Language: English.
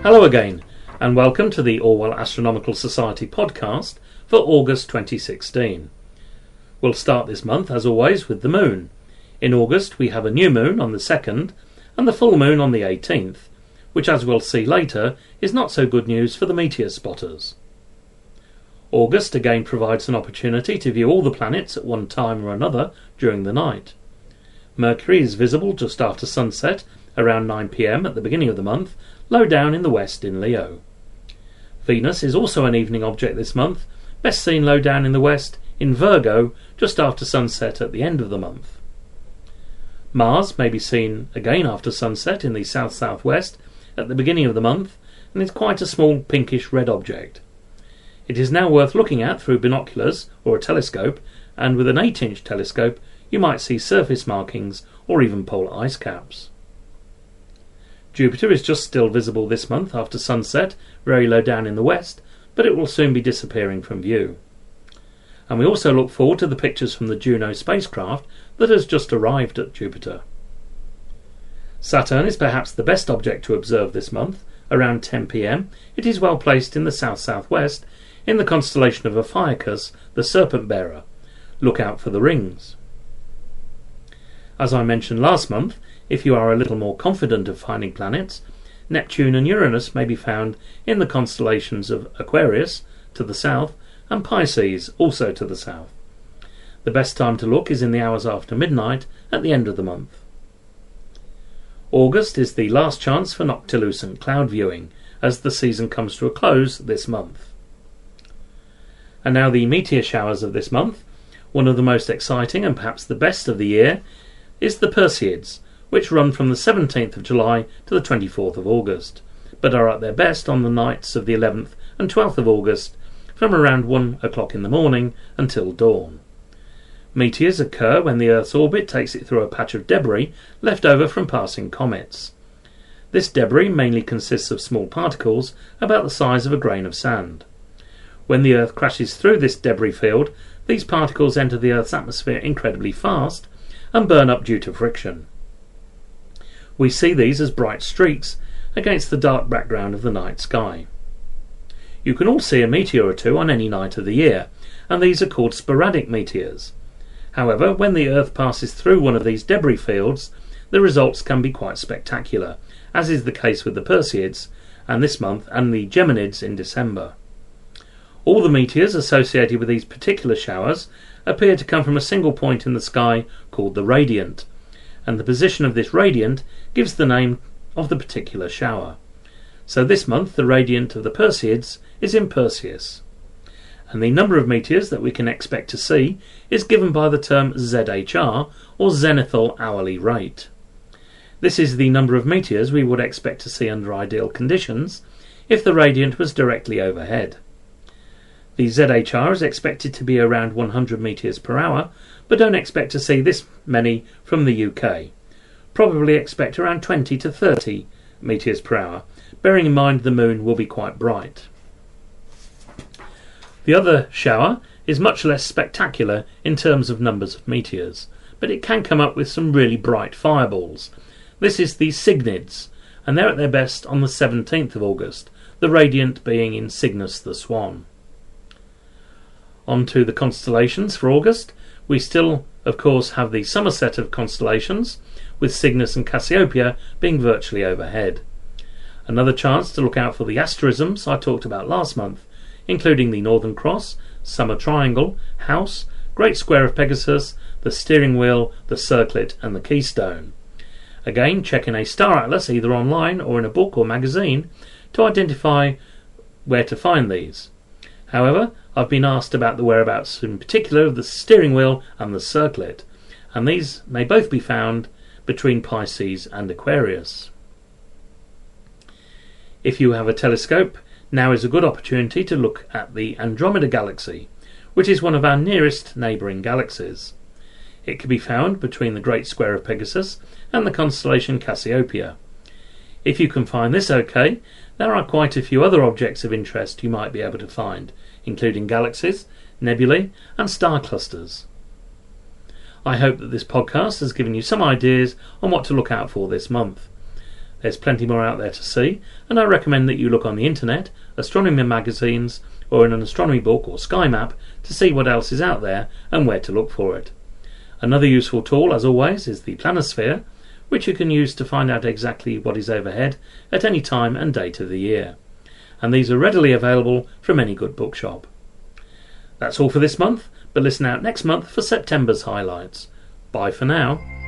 Hello again, and welcome to the Orwell Astronomical Society podcast for August 2016. We'll start this month, as always, with the moon. In August we have a new moon on the 2nd and the full moon on the 18th, which, as we'll see later, is not so good news for the meteor spotters. August again provides an opportunity to view all the planets at one time or another during the night. Mercury is visible just after sunset, around 9 p.m. at the beginning of the month, low down in the west in Leo. Venus is also an evening object this month, best seen low down in the west in Virgo just after sunset at the end of the month. Mars may be seen again after sunset in the south-southwest at the beginning of the month, and is quite a small pinkish red object. It is now worth looking at through binoculars or a telescope, and with an 8-inch telescope you might see surface markings or even polar ice caps. Jupiter is just still visible this month after sunset, very low down in the west, but it will soon be disappearing from view. And we also look forward to the pictures from the Juno spacecraft that has just arrived at Jupiter. Saturn is perhaps the best object to observe this month. Around 10 p.m. it is well placed in the south-southwest in the constellation of Ophiuchus, the Serpent Bearer. Look out for the rings. As I mentioned last month, if you are a little more confident of finding planets, Neptune and Uranus may be found in the constellations of Aquarius to the south and Pisces also to the south. The best time to look is in the hours after midnight at the end of the month. August is the last chance for noctilucent cloud viewing, as the season comes to a close this month. And now the meteor showers of this month. One of the most exciting and perhaps the best of the year is the Perseids, which run from the 17th of July to the 24th of August, but are at their best on the nights of the 11th and 12th of August from around 1 o'clock in the morning until dawn. Meteors occur when the Earth's orbit takes it through a patch of debris left over from passing comets. This debris mainly consists of small particles about the size of a grain of sand. When the Earth crashes through this debris field, these particles enter the Earth's atmosphere incredibly fast and burn up due to friction. We see these as bright streaks against the dark background of the night sky. You can all see a meteor or two on any night of the year, and these are called sporadic meteors. However, when the Earth passes through one of these debris fields, the results can be quite spectacular, as is the case with the Perseids and this month and the Geminids in December. All the meteors associated with these particular showers appear to come from a single point in the sky called the radiant, and the position of this radiant gives the name of the particular shower. So this month the radiant of the Perseids is in Perseus, and the number of meteors that we can expect to see is given by the term ZHR, or zenithal hourly rate. This is the number of meteors we would expect to see under ideal conditions if the radiant was directly overhead. The ZHR is expected to be around 100 meteors per hour, but don't expect to see this many from the UK. Probably expect around 20 to 30 meteors per hour, bearing in mind the moon will be quite bright. The other shower is much less spectacular in terms of numbers of meteors, but it can come up with some really bright fireballs. This is the Cygnids, and they're at their best on the 17th of August, the radiant being in Cygnus the Swan. On to the constellations for August. We still, of course, have the summer set of constellations, with Cygnus and Cassiopeia being virtually overhead. Another chance to look out for the asterisms I talked about last month, including the Northern Cross, Summer Triangle, House, Great Square of Pegasus, the Steering Wheel, the Circlet and the Keystone. Again, check in a star atlas either online or in a book or magazine to identify where to find these. However, I've been asked about the whereabouts in particular of the Steering Wheel and the Circlet, and these may both be found between Pisces and Aquarius. If you have a telescope, now is a good opportunity to look at the Andromeda Galaxy, which is one of our nearest neighbouring galaxies. It can be found between the Great Square of Pegasus and the constellation Cassiopeia. If you can find this okay, there are quite a few other objects of interest you might be able to find, including galaxies, nebulae and star clusters. I hope that this podcast has given you some ideas on what to look out for this month. There's plenty more out there to see, and I recommend that you look on the internet, astronomy magazines, or in an astronomy book or sky map to see what else is out there and where to look for it. Another useful tool, as always, is the planisphere, which you can use to find out exactly what is overhead at any time and date of the year. And these are readily available from any good bookshop. That's all for this month, but listen out next month for September's highlights. Bye for now.